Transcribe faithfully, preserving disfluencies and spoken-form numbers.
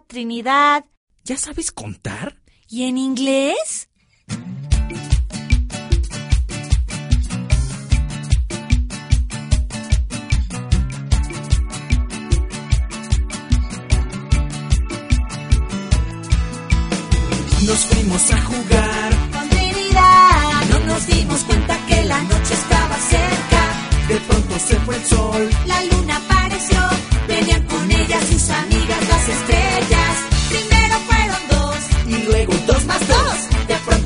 Trinidad. ¿Ya sabes contar? ¿Y en inglés? Nos fuimos a jugar Con Trinidad. No nos dimos cuenta que la noche estaba cerca. De pronto se fue el sol. La luna